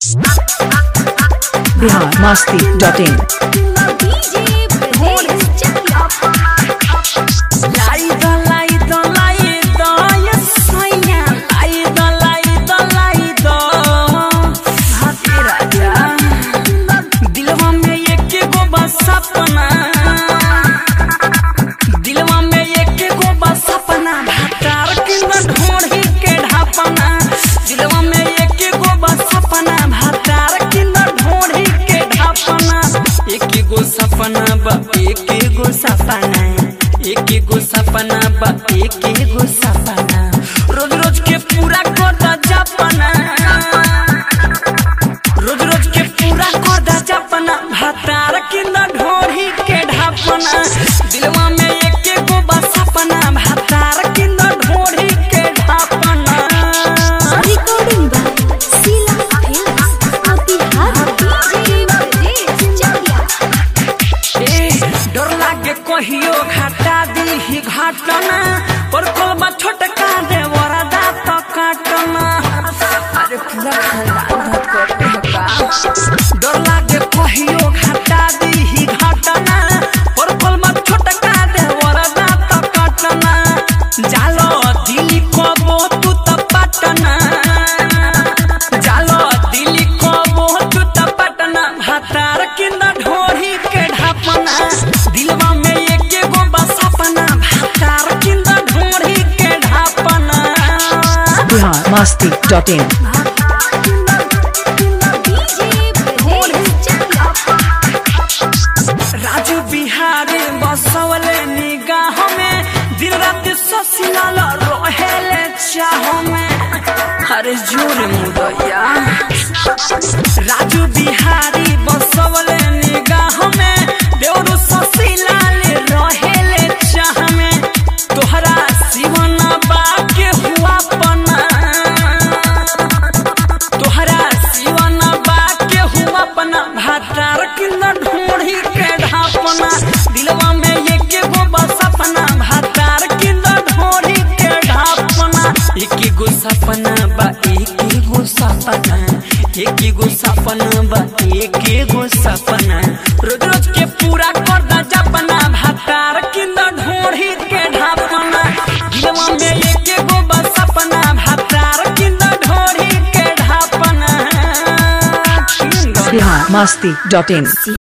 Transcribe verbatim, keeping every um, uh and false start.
बिहार मस्ती डॉट इन। सपना बा एक गो सपना एक गो सपना बा एक गो सपना रोज रोज के पूरा कर जपना रोज रोज के पूरा कर जपना भातार किंद ढोरी के ढापना दिलवा में एक गो बा सपना भातार किंद ढोरी के ढापना। Recording by Sheela films Bihar डर लागे कहियो घाटा दी घाटना पर कोलबा छोटका दे वरदा तो काटना अरे पूरा खानदान करते का डर लागे कहियो घाटा दी घाटना पर कोलबा छोटका दे वरदा तो काटना जालो दिली को तू तो पटना जालो दिली को तू तो पटना भातार किंद ढोरी के ढापना दिलवा में एक गो बा सपना भातार किंद ढोरी के ढापना। बिहार मस्ती डॉट इन। राजू बिहारी बसवले निगाह में दिल रात ससिलाल रहेले चाह में हरे जोर मुदैया राजू बिहारी बसवले निगाह में देवरु ससिलाल रहेले चाह में तोहरा जीवन बाके हुआ पना तोहरा जीवन बाके हुआ पना भातार किंद ढोरी के ढापना दिलवा में एक गो बा सपना भातार किंद ढोरी के ढापना एक गो सपना बा एक गो सपना एक गो सपना बा एक गो सपना रोज रोज के पूरा कर दा जपना भातार किंद ढोरी के ढापना दिलवा में एक गो बा सपना भातार किंद ढोरी के ढापना। बिहार मस्ती डॉट इन।